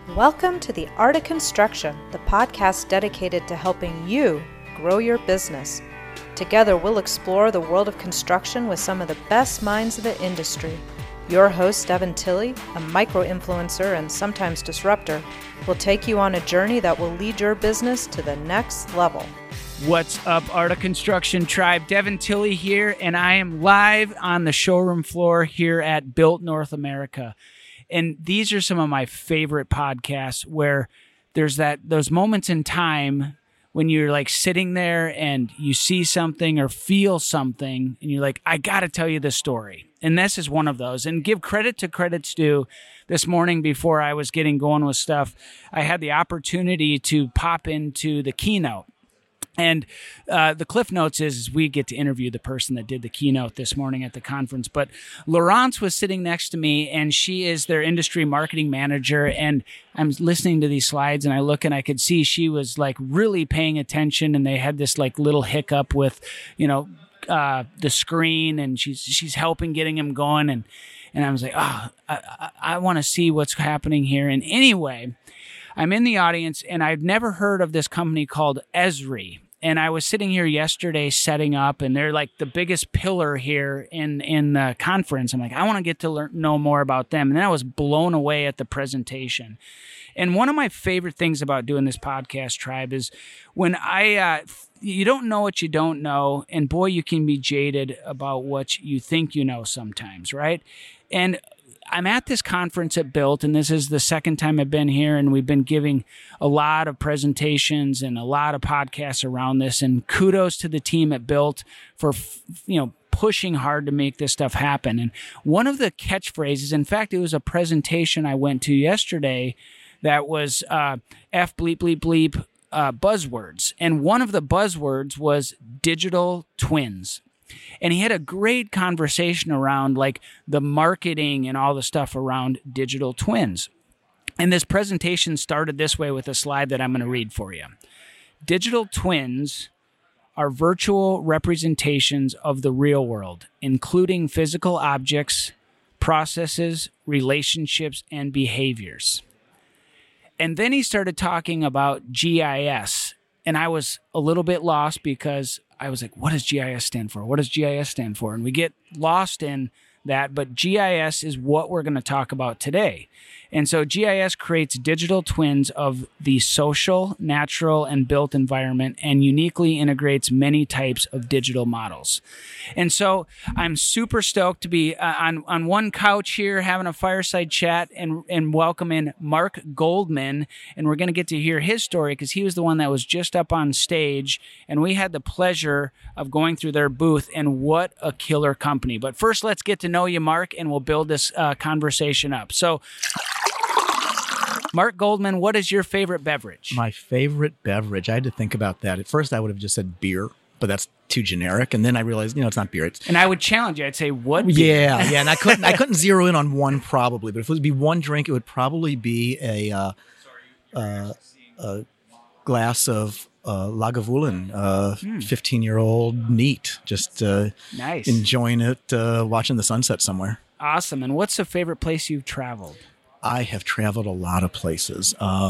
Welcome to The Art of Construction, the podcast dedicated to helping you grow your business. Together, we'll explore the world of construction with some of the best minds of the industry. Your host, Devin Tilley, a micro-influencer and sometimes disruptor, will take you on a journey that will lead your business to the next level. What's up, Art of Construction tribe? Devin Tilley here, and I am live on the showroom floor here at Built North America. And these are some of my favorite podcasts where there's those moments in time when you're like sitting there and you see something or feel something and you're like, I got to tell you this story. And this is one of those. And give credit to credit's due. This morning before I was getting going with stuff, I had the opportunity to pop into the keynote. And the Cliff Notes is we get to interview the person that did the keynote this morning at the conference. But Laurence was sitting next to me, and she is their industry marketing manager. And I'm listening to these slides, and I look, and I could see she was like really paying attention. And they had this like little hiccup with, the screen, and she's helping getting him going. And I was like, I want to see what's happening here. And anyway, I'm in the audience, and I've never heard of this company called Esri. And I was sitting here yesterday setting up, and they're like the biggest pillar here in the conference. I'm like, I want to get to know more about them. And then I was blown away at the presentation. And one of my favorite things about doing this podcast, Tribe, is when you don't know what you don't know. And boy, you can be jaded about what you think you know sometimes, right? And I'm at this conference at Built, and this is the second time I've been here, and we've been giving a lot of presentations and a lot of podcasts around this, and kudos to the team at Built for, pushing hard to make this stuff happen. And one of the catchphrases, in fact, it was a presentation I went to yesterday that was F bleep, bleep, bleep buzzwords. And one of the buzzwords was digital twins. And he had a great conversation around like the marketing and all the stuff around digital twins. And this presentation started this way with a slide that I'm going to read for you. Digital twins are virtual representations of the real world, including physical objects, processes, relationships, and behaviors. And then he started talking about GIS. And I was a little bit lost because I was like, what does GIS stand for? What does GIS stand for? And we get lost in that, but GIS is what we're going to talk about today. And so GIS creates digital twins of the social, natural, and built environment and uniquely integrates many types of digital models. And so I'm super stoked to be on one couch here having a fireside chat and welcome in Mark Goldman. And we're going to get to hear his story because he was the one that was just up on stage, and we had the pleasure of going through their booth, and what a killer company. But first, let's get to know you, Mark, and we'll build this conversation up. So, Mark Goldman, what is your favorite beverage? My favorite beverage, I had to think about that. At first, I would have just said beer, but that's too generic. And then I realized, it's not beer. And I would challenge you. I'd say, what beer? Yeah. And I couldn't zero in on one probably. But if it would be one drink, it would probably be a glass of Lagavulin, 15-year-old neat. Just nice. Enjoying it, watching the sunset somewhere. Awesome. And what's the favorite place you've traveled? I have traveled a lot of places.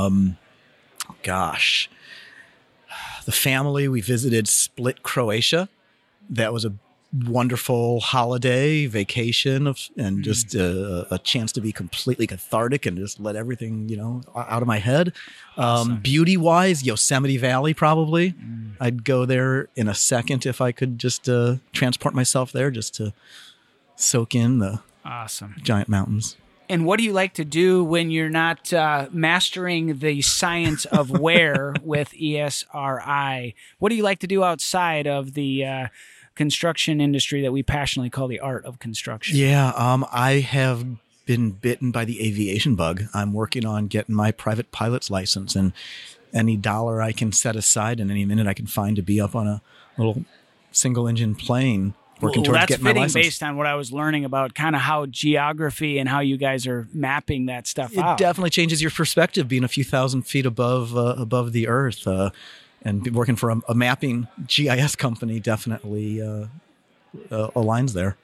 The family, we visited Split, Croatia. That was a wonderful holiday vacation and just a chance to be completely cathartic and just let everything, out of my head. Awesome. Beauty-wise, Yosemite Valley probably. I'd go there in a second if I could just transport myself there just to soak in the giant mountains. And what do you like to do when you're not mastering the science of wear with ESRI? What do you like to do outside of the construction industry that we passionately call the art of construction? Yeah, I have been bitten by the aviation bug. I'm working on getting my private pilot's license, and any dollar I can set aside and any minute I can find to be up on a little single-engine plane working towards getting my license. That's fitting based on what I was learning about kind of how geography and how you guys are mapping that stuff out. It definitely changes your perspective being a few thousand feet above the earth. And working for a mapping GIS company definitely aligns there.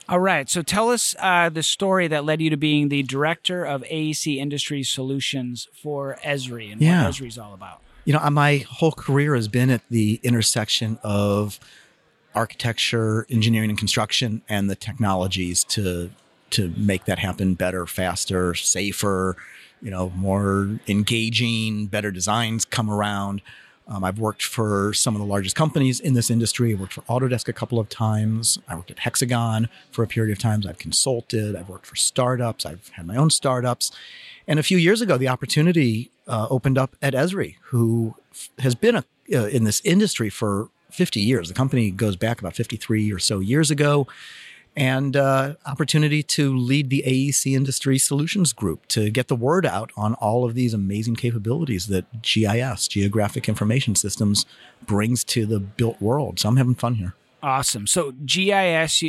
All right. So tell us the story that led you to being the director of AEC Industry Solutions for Esri and what Esri is all about. My whole career has been at the intersection of architecture, engineering, and construction, and the technologies to make that happen better, faster, safer, more engaging, better designs come around. I've worked for some of the largest companies in this industry. I worked for Autodesk a couple of times. I worked at Hexagon for a period of times. I've consulted. I've worked for startups. I've had my own startups. And a few years ago, the opportunity opened up at Esri, who has been in this industry for 50 years. The company goes back about 53 or so years ago. And opportunity to lead the AEC Industry Solutions Group to get the word out on all of these amazing capabilities that GIS, Geographic Information Systems, brings to the built world. So I'm having fun here. Awesome. So GIS,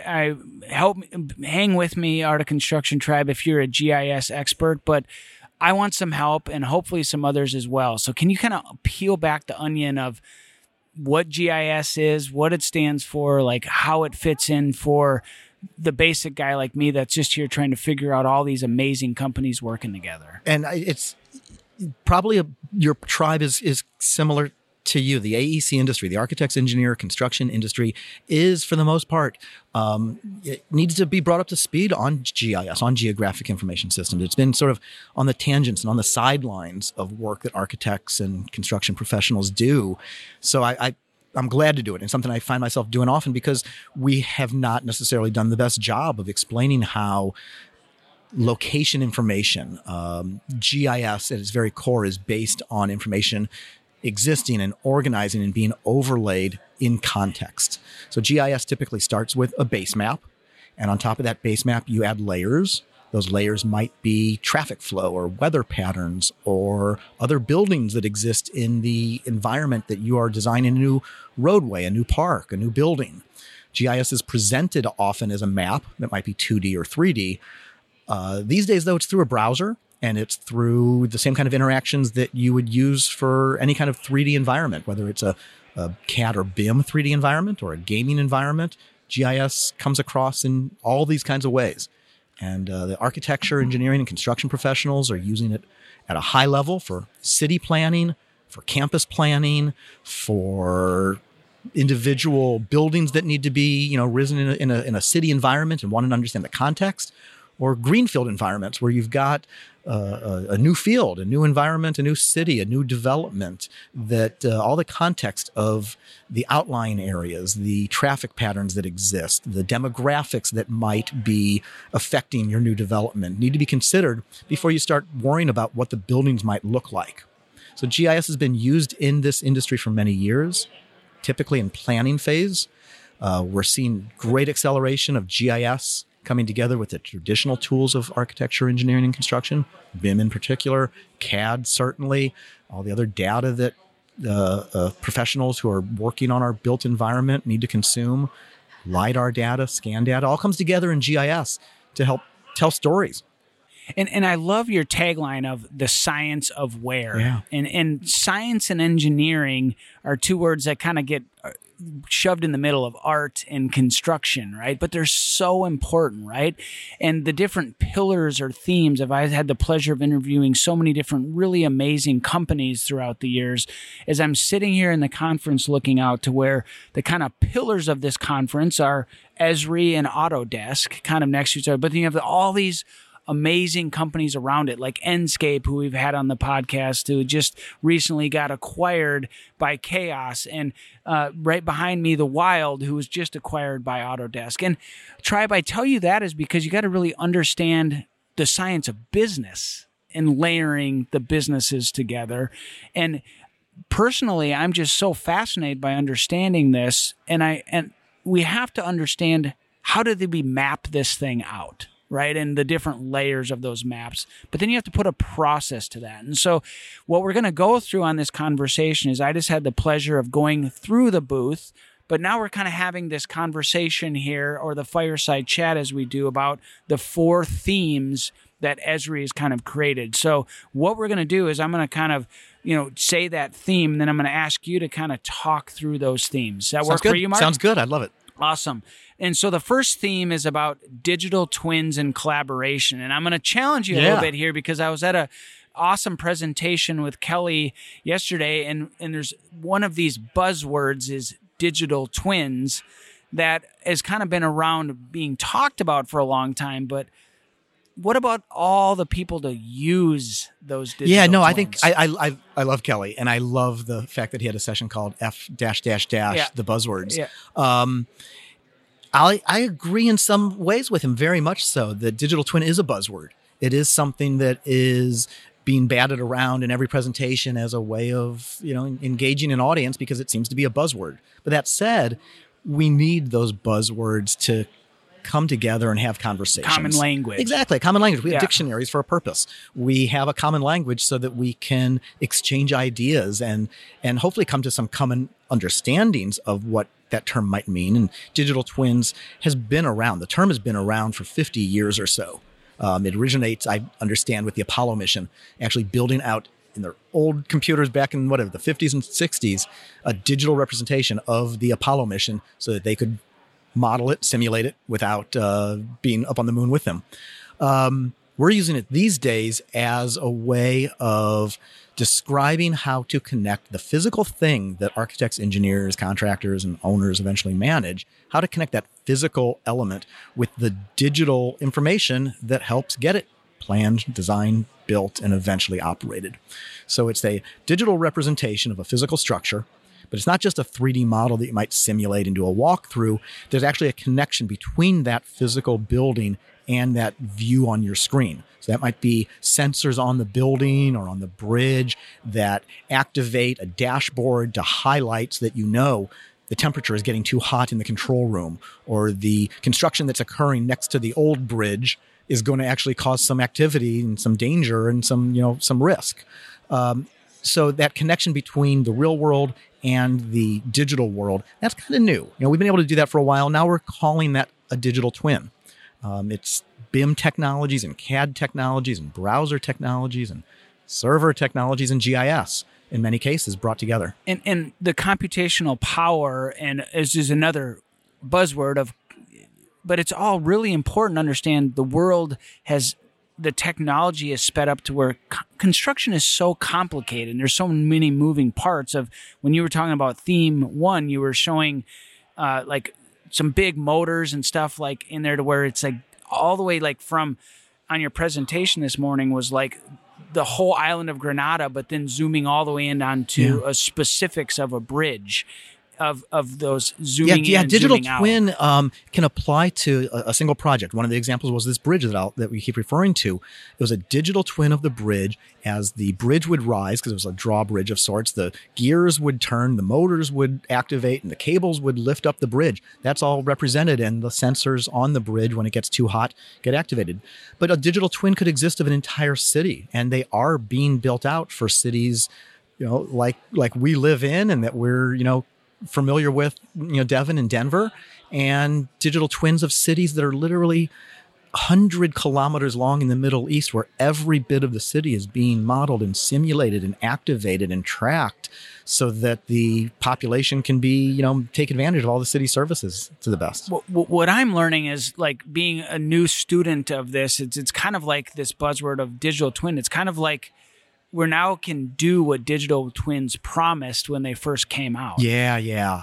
hang with me, Art of Construction Tribe, if you're a GIS expert, but I want some help and hopefully some others as well. So can you kind of peel back the onion of what GIS is, what it stands for, like how it fits in for the basic guy like me that's just here trying to figure out all these amazing companies working together? And it's probably your tribe is similar to you. The AEC industry, the architects, engineer, construction industry is, for the most part, it needs to be brought up to speed on GIS, on geographic information systems. It's been sort of on the tangents and on the sidelines of work that architects and construction professionals do. So I'm glad to do it. And something I find myself doing often because we have not necessarily done the best job of explaining how location information, GIS at its very core, is based on information existing and organizing and being overlaid in context. So GIS typically starts with a base map. And on top of that base map, you add layers. Those layers might be traffic flow or weather patterns or other buildings that exist in the environment that you are designing a new roadway, a new park, a new building. GIS is presented often as a map that might be 2D or 3D. These days, though, it's through a browser. And it's through the same kind of interactions that you would use for any kind of 3D environment, whether it's a CAD or BIM 3D environment or a gaming environment. GIS comes across in all these kinds of ways. And the architecture, engineering, and construction professionals are using it at a high level for city planning, for campus planning, for individual buildings that need to be, risen in a city environment and want to understand the context, or greenfield environments where you've got a new field, a new environment, a new city, a new development, that all the context of the outlying areas, the traffic patterns that exist, the demographics that might be affecting your new development need to be considered before you start worrying about what the buildings might look like. So GIS has been used in this industry for many years, typically in planning phase. We're seeing great acceleration of GIS coming together with the traditional tools of architecture, engineering, and construction, BIM in particular, CAD certainly, all the other data that professionals who are working on our built environment need to consume, LiDAR data, scan data, all comes together in GIS to help tell stories. And I love your tagline of the science of where. Yeah. And science and engineering are two words that kind of get shoved in the middle of art and construction, right? But they're so important, right? And the different pillars or themes, I've had the pleasure of interviewing so many different really amazing companies throughout the years, as I'm sitting here in the conference looking out to where the kind of pillars of this conference are Esri and Autodesk kind of next to each other. But then you have all these amazing companies around it, like Enscape, who we've had on the podcast, who just recently got acquired by Chaos, and right behind me, The Wild, who was just acquired by Autodesk. And Tribe, I tell you that is because you got to really understand the science of business and layering the businesses together. And personally, I'm just so fascinated by understanding this, and we have to understand, how do we map this thing out? Right? And the different layers of those maps. But then you have to put a process to that. And so what we're going to go through on this conversation is, I just had the pleasure of going through the booth, but now we're kind of having this conversation here, or the fireside chat as we do, about the 4 themes that Esri has kind of created. So what we're going to do is I'm going to kind of, say that theme, and then I'm going to ask you to kind of talk through those themes. Does that work for you, Mark? Sounds good. I love it. Awesome. And so the first theme is about digital twins and collaboration. And I'm going to challenge you a little bit here because I was at a awesome presentation with Kelly yesterday, and there's one of these buzzwords is digital twins that has kind of been around being talked about for a long time. But what about all the people to use those digital twins? I think I love Kelly, and I love the fact that he had a session called F the buzzwords. Yeah. I agree in some ways with him, very much so. The digital twin is a buzzword. It is something that is being batted around in every presentation as a way of, engaging an audience because it seems to be a buzzword. But that said, we need those buzzwords to come together and have conversations. Common language. Exactly. Common language. We have dictionaries for a purpose. We have a common language so that we can exchange ideas and hopefully come to some common understandings of what that term might mean. And digital twins has been around. The term has been around for 50 years or so. It originates, I understand, with the Apollo mission, actually building out in their old computers back in the 50s and 60s, a digital representation of the Apollo mission so that they could model it, simulate it without being up on the moon with them. We're using it these days as a way of describing how to connect the physical thing that architects, engineers, contractors, and owners eventually manage, how to connect that physical element with the digital information that helps get it planned, designed, built, and eventually operated. So it's a digital representation of a physical structure, but it's not just a 3D model that you might simulate and do a walkthrough. There's actually a connection between that physical building and that view on your screen. So that might be sensors on the building or on the bridge that activate a dashboard to highlight so that the temperature is getting too hot in the control room, or the construction that's occurring next to the old bridge is going to actually cause some activity and some danger and some risk. So that connection between the real world and the digital world, that's kind of new. We've been able to do that for a while. Now we're calling that a digital twin. It's BIM technologies and CAD technologies and browser technologies and server technologies and GIS in many cases brought together. And the computational power is another buzzword but it's all really important to understand. The world the technology is sped up to where construction is so complicated and there's so many moving parts. When you were talking about theme 1, you were showing like some big motors and stuff like in there to where it's like all the way like from on your presentation this morning was like the whole island of Granada, but then zooming all the way in onto specifics of a bridge. Of those zooming in and digital zooming out. twin can apply to a single project. One of the examples was this bridge that we keep referring to. It was a digital twin of the bridge. As the bridge would rise, because it was a drawbridge of sorts, the gears would turn, the motors would activate, and the cables would lift up the bridge. That's all represented, and the sensors on the bridge, when it gets too hot, get activated. But a digital twin could exist of an entire city, and they are being built out for cities, like we live in, and that we're, familiar with, Devon and Denver, and digital twins of cities that are literally 100 kilometers long in the Middle East, where every bit of the city is being modeled and simulated and activated and tracked so that the population can be, take advantage of all the city services to the best. What I'm learning is like being a new student of this, it's kind of like this buzzword of digital twin. It's kind of like we now can do what digital twins promised when they first came out. Yeah.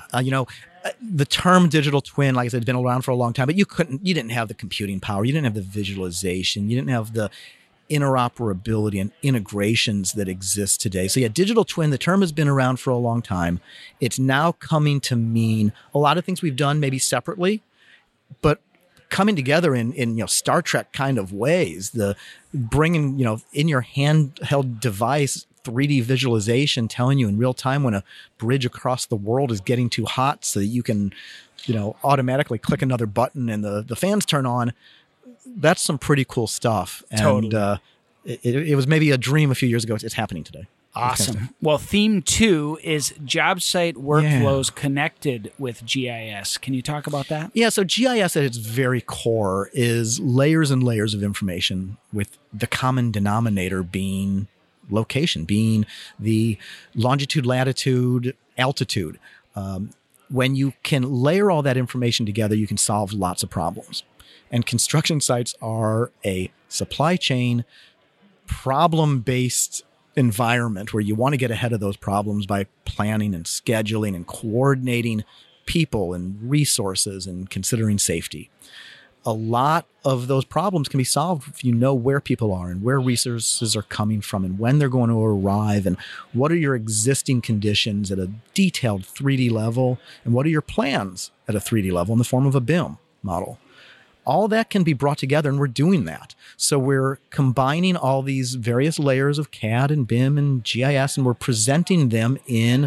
The term digital twin, like I said, has been around for a long time, but you didn't have the computing power. You didn't have the visualization. You didn't have the interoperability and integrations that exist today. So digital twin, the term has been around for a long time. It's now coming to mean a lot of things we've done maybe separately, but coming together in Star Trek kind of ways, the bringing, in your handheld device, 3D visualization telling you in real time when a bridge across the world is getting too hot so that you can, automatically click another button and the fans turn on. That's some pretty cool stuff. And totally. It was maybe a dream a few years ago. It's happening today. Awesome. Well, theme 2 is job site workflows connected with GIS. Can you talk about that? Yeah, so GIS at its very core is layers and layers of information, with the common denominator being location, being the longitude, latitude, altitude. when you can layer all that information together, you can solve lots of problems. And construction sites are a supply chain problem-based environment where you want to get ahead of those problems by planning and scheduling and coordinating people and resources and considering safety. A lot of those problems can be solved if you know where people are and where resources are coming from and when they're going to arrive and what are your existing conditions at a detailed 3D level and what are your plans at a 3D level in the form of a BIM model. All that can be brought together, and we're doing that. So we're combining all these various layers of CAD and BIM and GIS, and we're presenting them in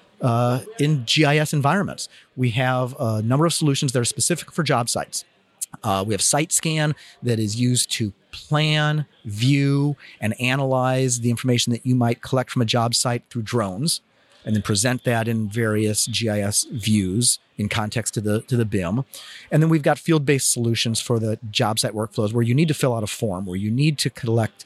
GIS environments. We have a number of solutions that are specific for job sites. We have SiteScan that is used to plan, view, and analyze the information that you might collect from a job site through drones, and then present that in various GIS views in context to the BIM. And then we've got field-based solutions for the job site workflows where you need to fill out a form, where you need to collect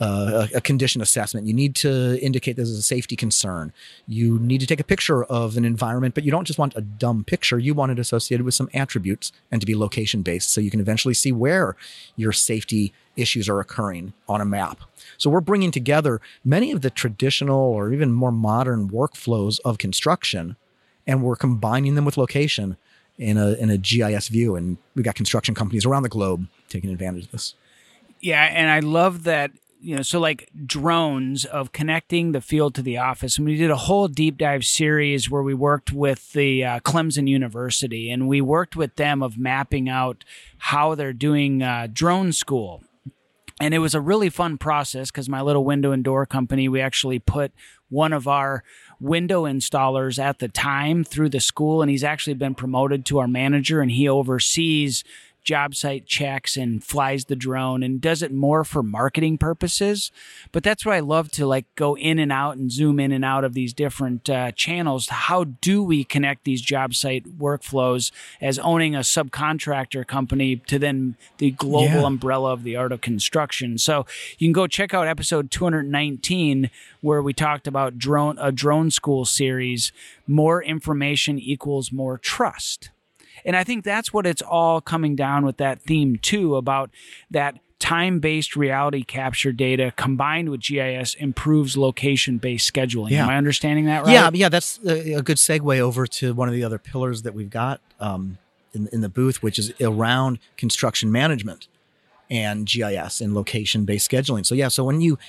a condition assessment. You need to indicate this is a safety concern. You need to take a picture of an environment, but you don't just want a dumb picture. You want it associated with some attributes and to be location-based so you can eventually see where your safety issues are occurring on a map. So we're bringing together many of the traditional or even more modern workflows of construction, and we're combining them with location in a GIS view. And we've got construction companies around the globe taking advantage of this. Yeah, and I love that, so like drones of connecting the field to the office. And we did a whole deep dive series where we worked with the Clemson University, and we worked with them of mapping out how they're doing drone school. And it was a really fun process because my little window and door company, we actually put one of our window installers at the time through the school, and he's actually been promoted to our manager, and he oversees job site checks and flies the drone and does it more for marketing purposes. But that's why I love to like go in and out and zoom in and out of these different channels. How do we connect these job site workflows as owning a subcontractor company to then the global umbrella of the art of construction? So you can go check out episode 219 where we talked about a drone school series. More information equals more trust. And I think that's what it's all coming down with that theme too, about that time-based reality capture data combined with GIS improves location-based scheduling. Yeah. Am I understanding that right? Yeah, that's a good segue over to one of the other pillars that we've got in the booth, which is around construction management and GIS and location-based scheduling. So when you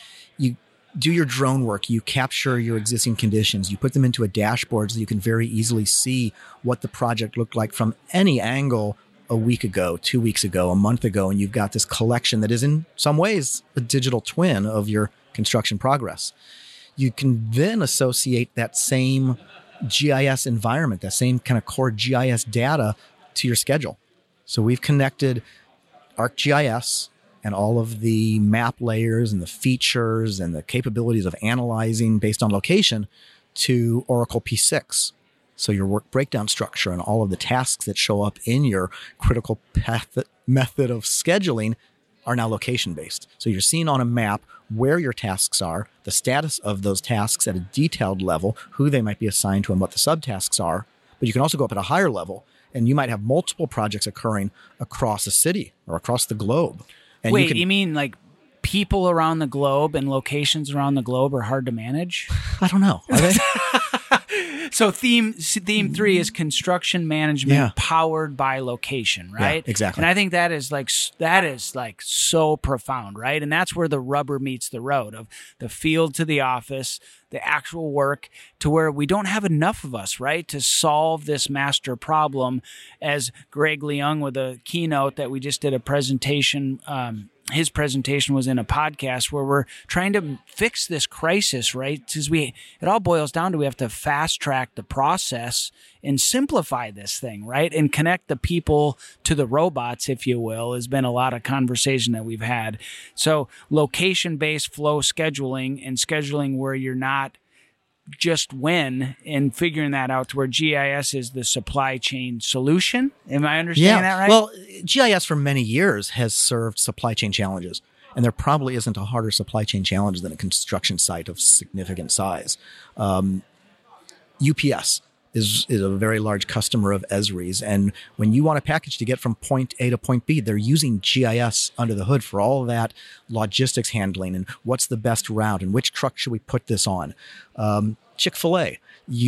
do your drone work, you capture your existing conditions, you put them into a dashboard so you can very easily see what the project looked like from any angle a week ago, 2 weeks ago, a month ago, and you've got this collection that is in some ways a digital twin of your construction progress. You can then associate that same GIS environment, that same kind of core GIS data to your schedule. So we've connected ArcGIS and all of the map layers and the features and the capabilities of analyzing based on location to Oracle P6. So your work breakdown structure and all of the tasks that show up in your critical path method of scheduling are now location-based. So you're seeing on a map where your tasks are, the status of those tasks at a detailed level, who they might be assigned to and what the subtasks are. But you can also go up at a higher level, and you might have multiple projects occurring across a city or across the globe. And Wait, you mean like people around the globe and locations around the globe are hard to manage? I don't know. Are they? So theme 3 is construction management powered by location, right? Yeah, exactly. And I think that is like so profound, right? And that's where the rubber meets the road of the field to the office, the actual work, to where we don't have enough of us, right, to solve this master problem. As Greg Leung with a keynote that we just did a presentation, his presentation was in a podcast where we're trying to fix this crisis, right? Because it all boils down to we have to fast track the process and simplify this thing, right? And connect the people to the robots, if you will, has been a lot of conversation that we've had. So location-based flow scheduling and scheduling where you're not just when and figuring that out to where GIS is the supply chain solution. Am I understanding that right? Well, GIS for many years has served supply chain challenges, and there probably isn't a harder supply chain challenge than a construction site of significant size. UPS is a very large customer of Esri's. And when you want a package to get from point A to point B, they're using GIS under the hood for all of that logistics handling and what's the best route and which truck should we put this on. Chick-fil-A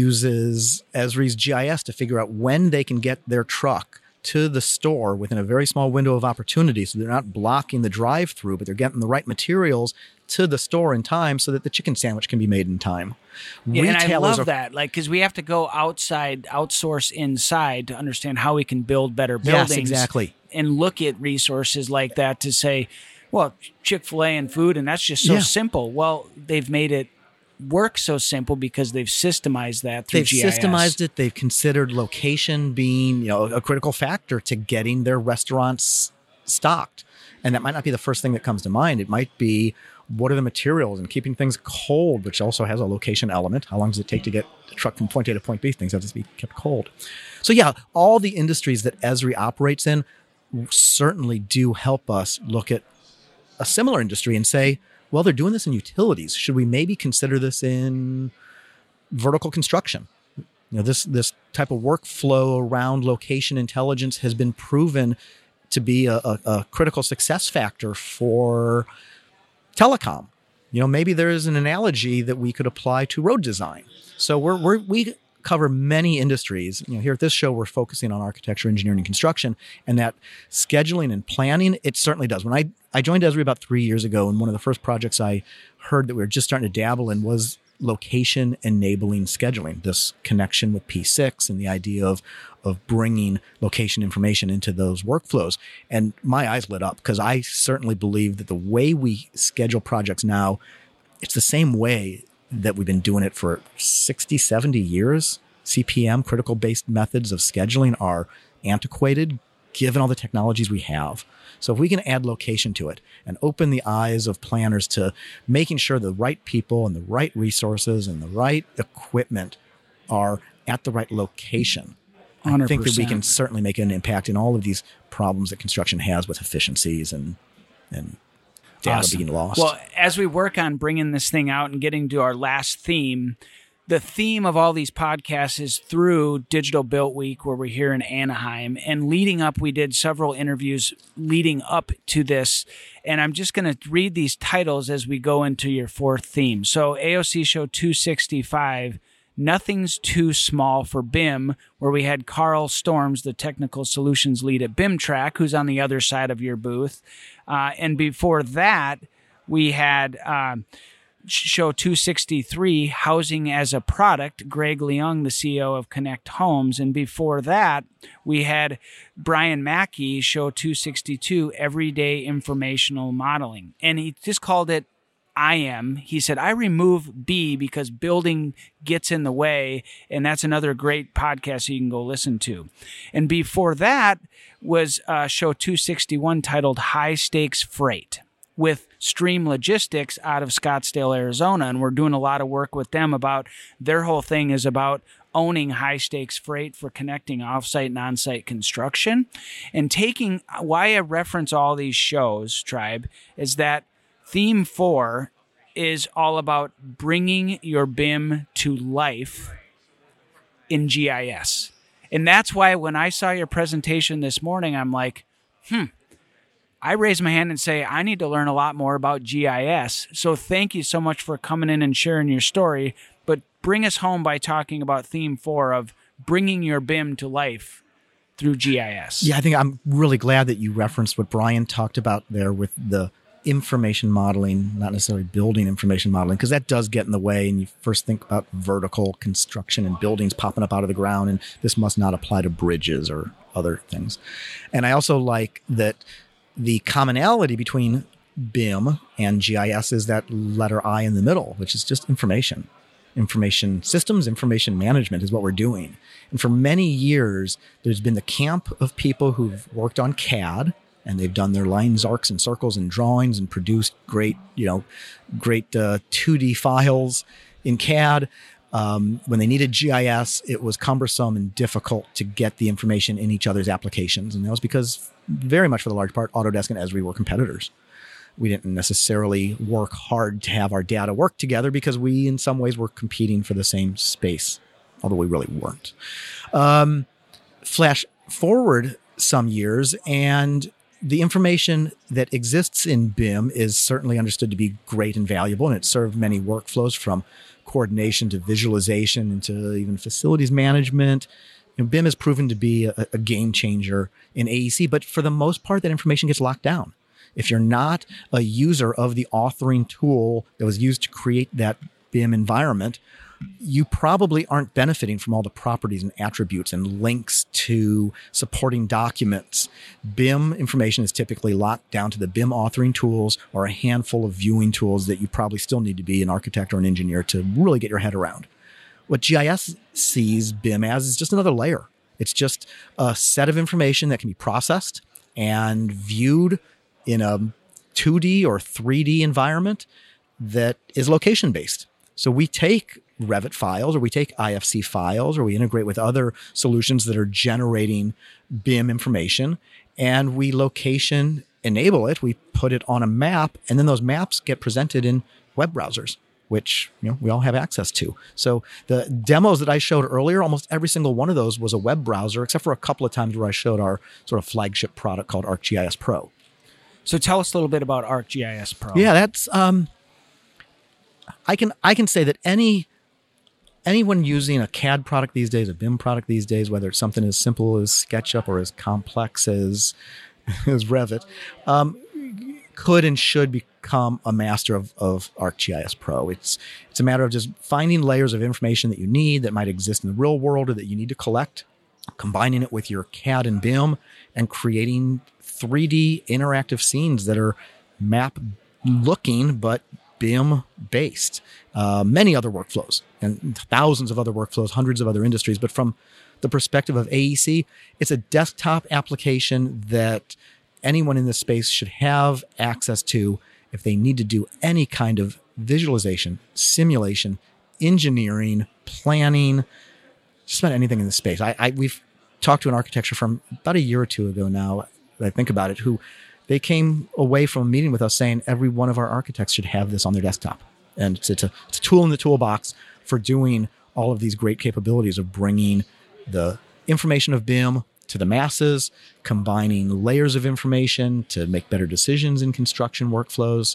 uses Esri's GIS to figure out when they can get their truck to the store within a very small window of opportunity. So they're not blocking the drive-through, but they're getting the right materials to the store in time so that the chicken sandwich can be made in time. Yeah, and I love that, like, because we have to go outside, outsource inside to understand how we can build better buildings. Yes, exactly. And look at resources like that to say, well, Chick-fil-A and food, and that's just so simple. Well, they've made it work so simple because they've systemized that through GIS. They've systemized it. They've considered location being, a critical factor to getting their restaurants stocked. And that might not be the first thing that comes to mind. It might be, what are the materials and keeping things cold, which also has a location element. How long does it take to get the truck from point A to point B? Things have to be kept cold. So yeah, all the industries that Esri operates in certainly do help us look at a similar industry and say, well, they're doing this in utilities. Should we maybe consider this in vertical construction? This type of workflow around location intelligence has been proven to be a critical success factor for telecom. Maybe there is an analogy that we could apply to road design. So we cover many industries. Here at this show, we're focusing on architecture, engineering, and construction, and that scheduling and planning, it certainly does. When I joined Esri about 3 years ago, and one of the first projects I heard that we were just starting to dabble in was location enabling scheduling, this connection with P6 and the idea of bringing location information into those workflows. And my eyes lit up because I certainly believe that the way we schedule projects now, it's the same way that we've been doing it for 60, 70 years. CPM, critical-based methods of scheduling, are antiquated given all the technologies we have. So if we can add location to it and open the eyes of planners to making sure the right people and the right resources and the right equipment are at the right location, 100%. I think that we can certainly make an impact in all of these problems that construction has with efficiencies and data being lost. Well, as we work on bringing this thing out and getting to our last theme, the theme of all these podcasts is through Digital Built Week, where we're here in Anaheim. And leading up, we did several interviews leading up to this. And I'm just going to read these titles as we go into your fourth theme. So AOC Show 265, Nothing's Too Small for BIM, where we had Carl Storms, the technical solutions lead at BIMTrack, who's on the other side of your booth. And before that, we had Show 263, Housing as a Product, Greg Leung, the CEO of Connect Homes. And before that, we had Brian Mackey, Show 262, Everyday Informational Modeling. And he just called it IM. He said, I remove B because building gets in the way. And that's another great podcast you can go listen to. And before that was Show 261 titled High Stakes Freight with Stream Logistics out of Scottsdale, Arizona. And we're doing a lot of work with them about their whole thing is about owning high stakes freight for connecting offsite and onsite construction. And taking why I reference all these shows, Tribe, is that Theme 4 is all about bringing your BIM to life in GIS. And that's why when I saw your presentation this morning, I'm like, I raise my hand and say, I need to learn a lot more about GIS. So thank you so much for coming in and sharing your story. But bring us home by talking about Theme 4 of bringing your BIM to life through GIS. Yeah, I think I'm really glad that you referenced what Brian talked about there with the information modeling, not necessarily building information modeling, because that does get in the way. And you first think about vertical construction and buildings popping up out of the ground, and this must not apply to bridges or other things. And I also like that the commonality between BIM and GIS is that letter I in the middle, which is just information. Information systems, information management is what we're doing. And for many years, there's been the camp of people who've worked on CAD, and they've done their lines, arcs, and circles and drawings and produced great 2D files in CAD. When they needed GIS, it was cumbersome and difficult to get the information in each other's applications. And that was because, very much for the large part, Autodesk and Esri were competitors. We didn't necessarily work hard to have our data work together because we, in some ways, were competing for the same space although we really weren't. Flash forward some years, and the information that exists in BIM is certainly understood to be great and valuable, and it served many workflows from coordination to visualization and to even facilities management. BIM has proven to be a game changer in AEC, but for the most part, that information gets locked down. If you're not a user of the authoring tool that was used to create that BIM environment, you probably aren't benefiting from all the properties and attributes and links to supporting documents. BIM information is typically locked down to the BIM authoring tools or a handful of viewing tools that you probably still need to be an architect or an engineer to really get your head around. What GIS sees BIM as is just another layer. It's just a set of information that can be processed and viewed in a 2D or 3D environment that is location-based. So we take Revit files, or we take IFC files, or we integrate with other solutions that are generating BIM information, and we location enable it. We put it on a map, and then those maps get presented in web browsers, which we all have access to. So the demos that I showed earlier, almost every single one of those was a web browser, except for a couple of times where I showed our sort of flagship product called ArcGIS Pro. So tell us a little bit about ArcGIS Pro. Yeah, that's I can say that anyone using a CAD product these days, a BIM product these days, whether it's something as simple as SketchUp or as complex as Revit, could and should become a master of ArcGIS Pro. It's a matter of just finding layers of information that you need that might exist in the real world or that you need to collect, combining it with your CAD and BIM, and creating 3D interactive scenes that are map looking but BIM based. Many other workflows and thousands of other workflows, hundreds of other industries. But from the perspective of AEC, it's a desktop application that anyone in this space should have access to if they need to do any kind of visualization, simulation, engineering, planning, just about anything in this space. We've talked to an architecture firm about a year or two ago now, I think about it, who they came away from a meeting with us saying every one of our architects should have this on their desktop. And it's a tool in the toolbox for doing all of these great capabilities of bringing the information of BIM to the masses, combining layers of information to make better decisions in construction workflows.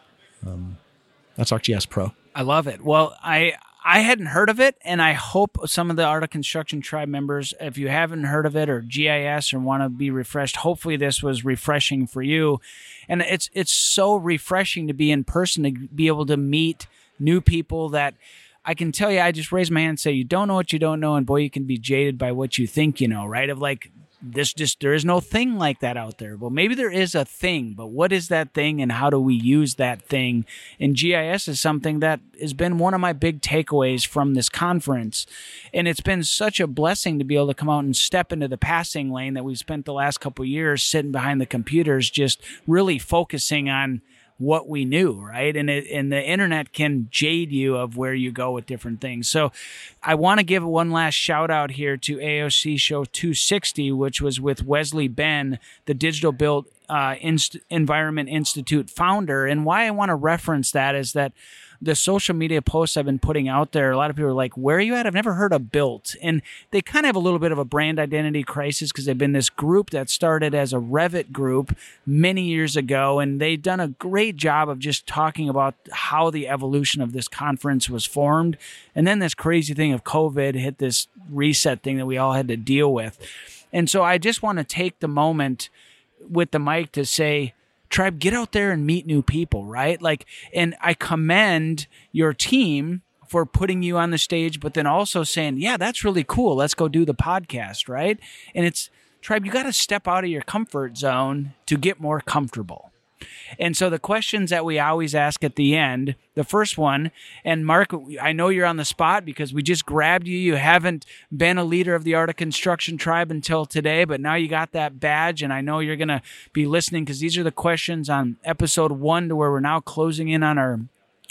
That's ArcGIS Pro. I love it. Well, I hadn't heard of it, and I hope some of the Art of Construction Tribe members, if you haven't heard of it or GIS or want to be refreshed, hopefully this was refreshing for you. And it's so refreshing to be in person, to be able to meet new people that I can tell you, I just raise my hand and say, you don't know what you don't know, and boy, you can be jaded by what you think you know, right? Of like, there is no thing like that out there. Well, maybe there is a thing, but what is that thing and how do we use that thing? And GIS is something that has been one of my big takeaways from this conference. And it's been such a blessing to be able to come out and step into the passing lane that we've spent the last couple of years sitting behind the computers, just really focusing on what we knew, right? And the internet can jade you of where you go with different things. So I want to give one last shout out here to AOC Show 260, which was with Wesley Ben, the Digital Built Environment Institute founder. And why I want to reference that is that the social media posts I've been putting out there, a lot of people are like, where are you at? I've never heard of Built. And they kind of have a little bit of a brand identity crisis because they've been this group that started as a Revit group many years ago. And they've done a great job of just talking about how the evolution of this conference was formed. And then this crazy thing of COVID hit, this reset thing that we all had to deal with. And so I just want to take the moment with the mic to say, Tribe, get out there and meet new people, right? Like, and I commend your team for putting you on the stage, but then also saying, yeah, that's really cool. Let's go do the podcast, right? And it's, Tribe, you got to step out of your comfort zone to get more comfortable. And so the questions that we always ask at the end, the first one, and Mark, I know you're on the spot because we just grabbed you. You haven't been a leader of the Art of Construction Tribe until today, but now you got that badge, and I know you're going to be listening because these are the questions on episode 1 to where we're now closing in on our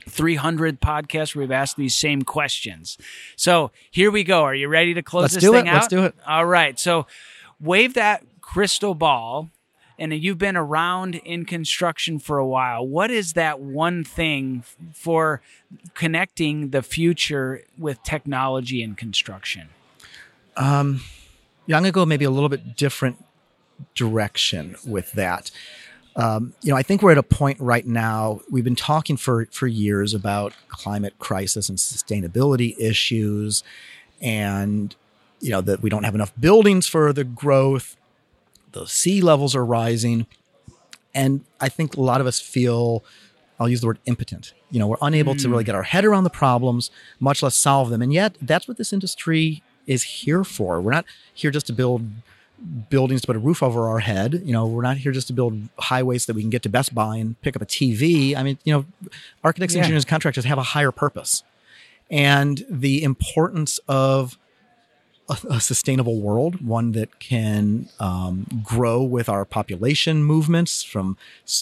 300 podcast where we've asked these same questions. So here we go. Are you ready to close this thing out? Let's do it. All right. So wave that crystal ball and you've been around in construction for a while. What is that one thing for connecting the future with technology in construction? I'm going to go maybe a little bit different direction with that. I think we're at a point right now, we've been talking for years about climate crisis and sustainability issues, and, that we don't have enough buildings for the growth. The sea levels are rising. And I think a lot of us feel, I'll use the word impotent. We're unable to really get our head around the problems, much less solve them. And yet that's what this industry is here for. We're not here just to build buildings to put a roof over our head. We're not here just to build highways that we can get to Best Buy and pick up a TV. I mean, architects, engineers, contractors have a higher purpose. And the importance of a sustainable world, one that can grow with our population movements from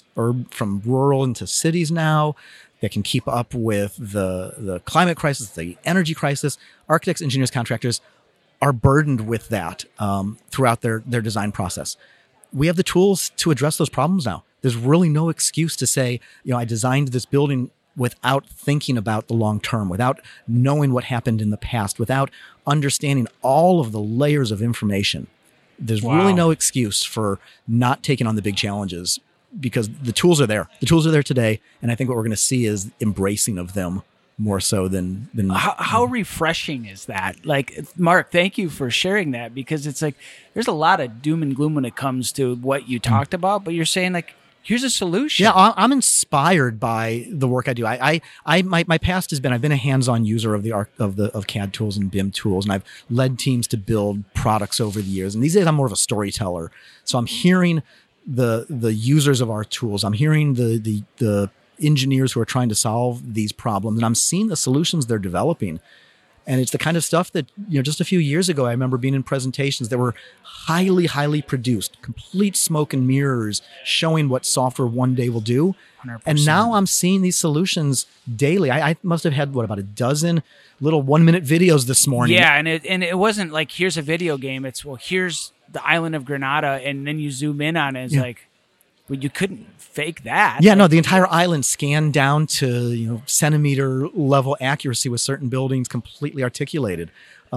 rural into cities now, that can keep up with the climate crisis, the energy crisis. Architects, engineers, contractors are burdened with that throughout their design process. We have the tools to address those problems now. There's really no excuse to say, I designed this building without thinking about the long term, without knowing what happened in the past, without understanding all of the layers of information. There's really no excuse for not taking on the big challenges, because the tools are there. The tools are there today, and I think what we're going to see is embracing of them more so than how refreshing is that? Like, Mark, thank you for sharing that, because it's like there's a lot of doom and gloom when it comes to what you talked about, but you're saying, like, here's a solution. Yeah, I'm inspired by the work I do. My past has been, I've been a hands-on user of CAD tools and BIM tools, and I've led teams to build products over the years. And these days I'm more of a storyteller. So I'm hearing the users of our tools. I'm hearing the engineers who are trying to solve these problems, and I'm seeing the solutions they're developing. And it's the kind of stuff that, just a few years ago, I remember being in presentations that were highly, highly produced, complete smoke and mirrors, showing what software one day will do. 100%. And now I'm seeing these solutions daily. I must have had, about a dozen little 1-minute videos this morning. Yeah, and it wasn't like, here's a video game. It's, here's the island of Granada, and then you zoom in on it. It's like, well, you couldn't fake that. Yeah, no, the entire island scanned down to centimeter level accuracy with certain buildings completely articulated.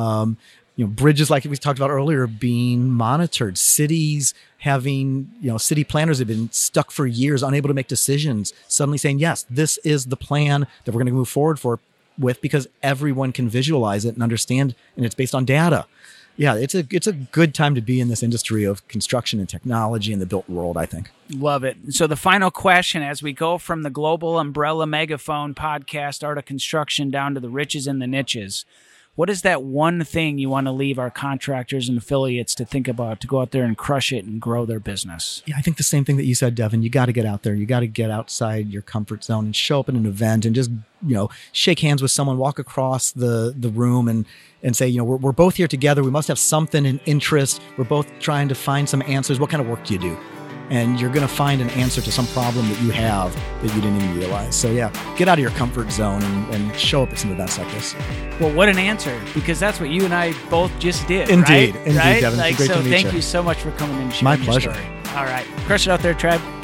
Bridges, like we talked about earlier, being monitored. Cities having, city planners have been stuck for years, unable to make decisions, suddenly saying, yes, this is the plan that we're going to move forward with, because everyone can visualize it and understand, and it's based on data. Yeah, it's a good time to be in this industry of construction and technology and the built world, I think. Love it. So the final question, as we go from the global umbrella megaphone podcast, Art of Construction, down to the riches and the niches, what is that one thing you want to leave our contractors and affiliates to think about, to go out there and crush it and grow their business? Yeah, I think the same thing that you said, Devin. You got to get out there. You got to get outside your comfort zone and show up at an event and just, shake hands with someone, walk across the room and say, we're both here together. We must have something in interest. We're both trying to find some answers. What kind of work do you do? And you're going to find an answer to some problem that you have that you didn't even realize. So yeah, get out of your comfort zone and show up at some events like this. Well, what an answer, because that's what you and I both just did. Indeed, right? indeed, right? Devin. Like, great so to meet thank you. you so much for coming in and sharing My pleasure. your story. All right. Crush it out there, tribe.